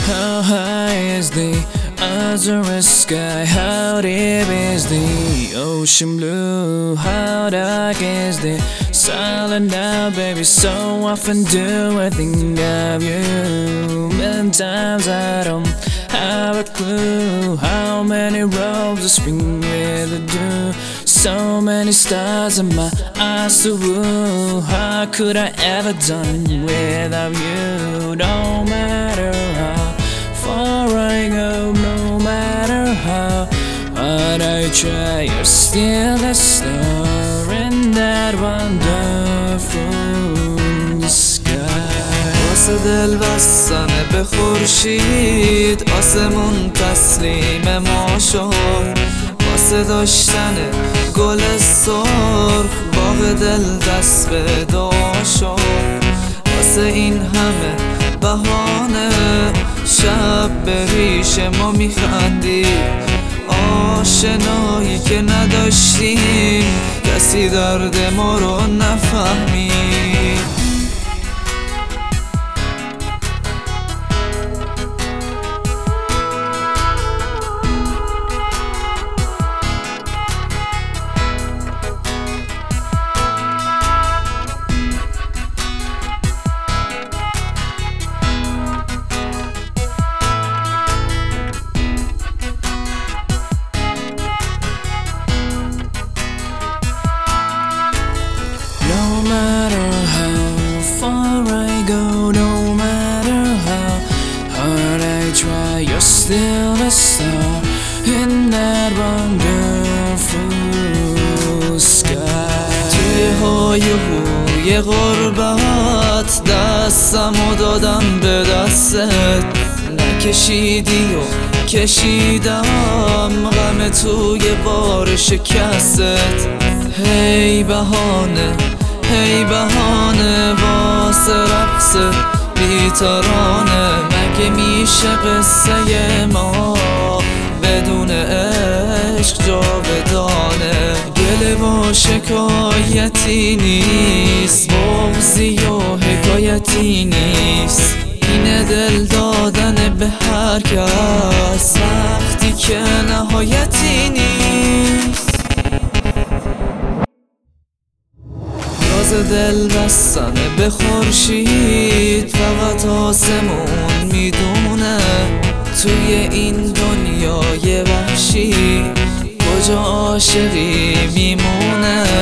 How high is the azure sky? How deep is the ocean blue? How dark is the silent now, baby? So often do I think of you. Million times I don't have a clue how many robes I spring with the dew. So many stars in my eyes to woo. How could I ever done without you? No matter how far I go, no matter how hard I try, you're still a star in that wonderful sky. واسه دل بستنه به خورشید آسمون تسلیم ما شد، واسه داشتن گل سرخ باغ دل دست به دعا شد، واسه این همه بهانه شب به ریش ما میخندید، آشنایی که نداشتیم کسی درد ما رو نفهمید. No matter how far I go, no matter how hard I try, you're still a star in that wonderful sky. توی هایهوی غربت دستمو دادم به دستت، نکشیدی و کشیدم غم توی بار شکستت. هی بهانه واسه رقص بی‌ترانه، مگه میشه قصه ما بدون عشق جاودانه؟ گله و شکایتی نیست، بغضی و حکایتی نیست، اینه دل دادن به هر کس وقتی که نهایتی نیست. راز دل بستنه به خورشید فقط آسمون میدونه، توی این دنیای وحشی کجا عاشقی میمونه؟